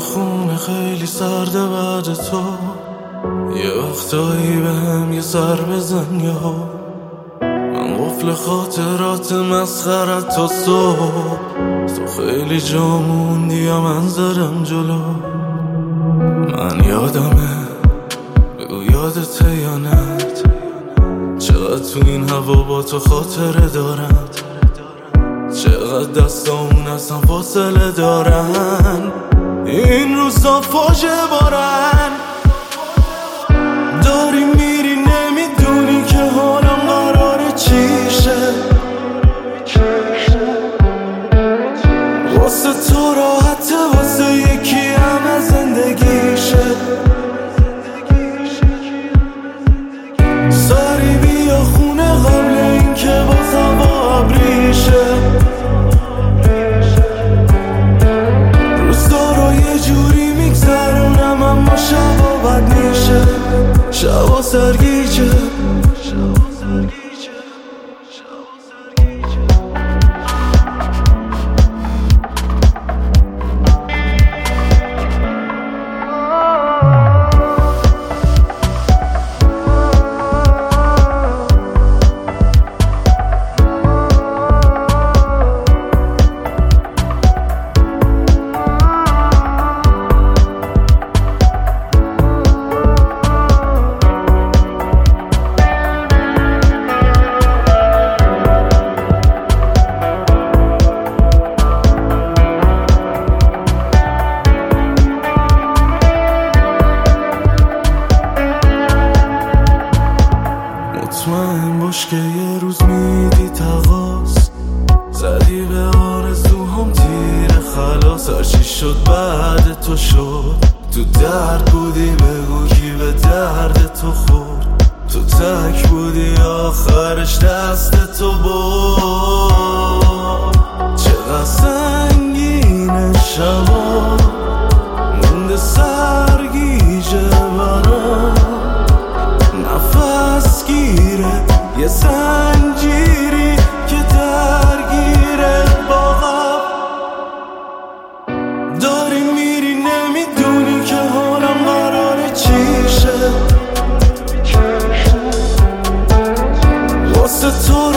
خونه خیلی سرده بعد تو، یه وقتایی به هم یه سر بزن یا من قفل خاطرات مسخرت تا صبح. تو خیلی جا موندی یا من زدم جلو. من یادمه، بگو یادته یا نه، چقدر تو این هوا با تو خاطره دارم، چقدر دستامون اصلا فاصله دارن، این روزا فاجعه بارن. داری میری نمیدونی که حالم قراره چی شه، واسه تو راحته واسه یکی همه زندگیشه. سری بیا خونه قبل این که باز هوا ابریشه، روزا رو یه جوری میگذرونم اما شبا بد میشه، شبا سرگیجه. مطمئن باش که یه روز میدی تقاس، زدی به آرزوهام تیر خلاص. هرچی شد بعد تو شد، تو درد بودی بگو کی به درد تو خورد، تو تک بودی آخرش دست تو برد. چقدر سنگین شبا مونده سرگیجه برام، نفس گیره یه زنجیری که درگیره باقم. داری میری نمیدونی که حالم قراره چی شه، واسه تو